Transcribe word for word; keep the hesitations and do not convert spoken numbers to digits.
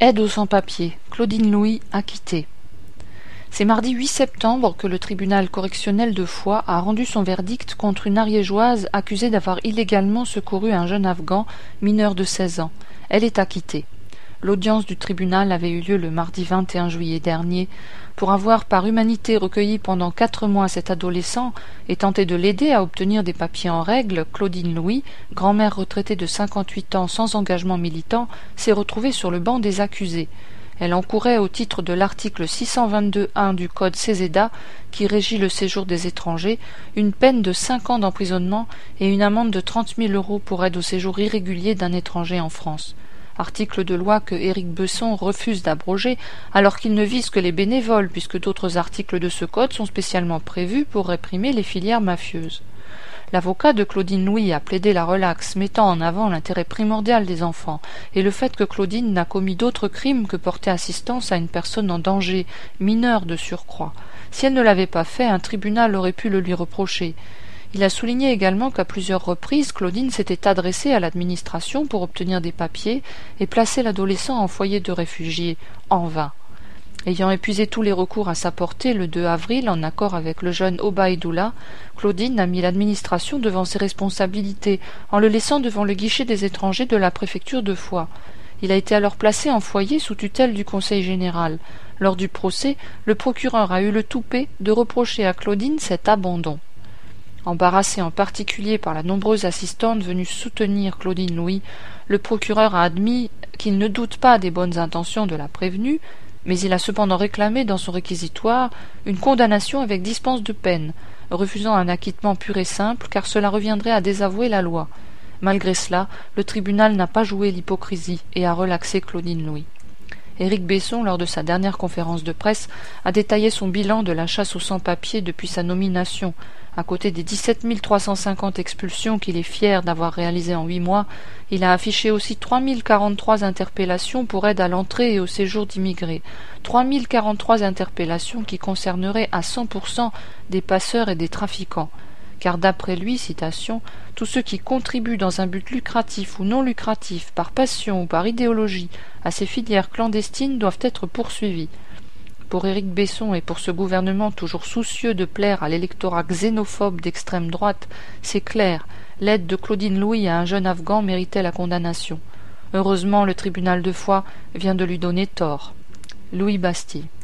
Aide aux sans-papiers. Claudine Louis acquittée. C'est mardi huit septembre que le tribunal correctionnel de Foix a rendu son verdict contre une ariégeoise accusée d'avoir illégalement secouru un jeune Afghan mineur de seize ans. Elle est acquittée. L'audience du tribunal avait eu lieu le mardi vingt et un juillet dernier. Pour avoir par humanité recueilli pendant quatre mois cet adolescent et tenté de l'aider à obtenir des papiers en règle, Claudine Louis, grand-mère retraitée de cinquante-huit ans sans engagement militant, s'est retrouvée sur le banc des accusés. Elle encourait au titre de l'article six cent vingt-deux un du code Ceseda, qui régit le séjour des étrangers, une peine de cinq ans d'emprisonnement et une amende de trente mille euros pour aide au séjour irrégulier d'un étranger en France. Article de loi que Éric Besson refuse d'abroger, alors qu'il ne vise que les bénévoles, puisque d'autres articles de ce code sont spécialement prévus pour réprimer les filières mafieuses. L'avocat de Claudine Louis a plaidé la relaxe, mettant en avant l'intérêt primordial des enfants et le fait que Claudine n'a commis d'autre crime que porter assistance à une personne en danger, mineure de surcroît. Si elle ne l'avait pas fait, un tribunal aurait pu le lui reprocher. Il a souligné également qu'à plusieurs reprises, Claudine s'était adressée à l'administration pour obtenir des papiers et placer l'adolescent en foyer de réfugiés, en vain. Ayant épuisé tous les recours à sa portée le deux avril, en accord avec le jeune Obaïdoula, Claudine a mis l'administration devant ses responsabilités en le laissant devant le guichet des étrangers de la préfecture de Foix. Il a été alors placé en foyer sous tutelle du Conseil général. Lors du procès, le procureur a eu le toupet de reprocher à Claudine cet abandon. Embarrassé en particulier par la nombreuse assistante venue soutenir Claudine Louis, le procureur a admis qu'il ne doute pas des bonnes intentions de la prévenue, mais il a cependant réclamé dans son réquisitoire une condamnation avec dispense de peine, refusant un acquittement pur et simple car cela reviendrait à désavouer la loi. Malgré cela, le tribunal n'a pas joué l'hypocrisie et a relaxé Claudine Louis. Éric Besson, lors de sa dernière conférence de presse, a détaillé son bilan de la chasse aux sans-papiers depuis sa nomination. À côté des dix-sept mille trois cent cinquante expulsions qu'il est fier d'avoir réalisées en huit mois, il a affiché aussi trois mille quarante-trois interpellations pour aide à l'entrée et au séjour d'immigrés, trois mille quarante-trois interpellations qui concerneraient à cent pour cent des passeurs et des trafiquants. Car d'après lui, citation, « tous ceux qui contribuent dans un but lucratif ou non lucratif, par passion ou par idéologie, à ces filières clandestines doivent être poursuivis ». Pour Éric Besson et pour ce gouvernement toujours soucieux de plaire à l'électorat xénophobe d'extrême droite, c'est clair, l'aide de Claudine Louis à un jeune Afghan méritait la condamnation. Heureusement, le tribunal de Foix vient de lui donner tort. Louis Bastier.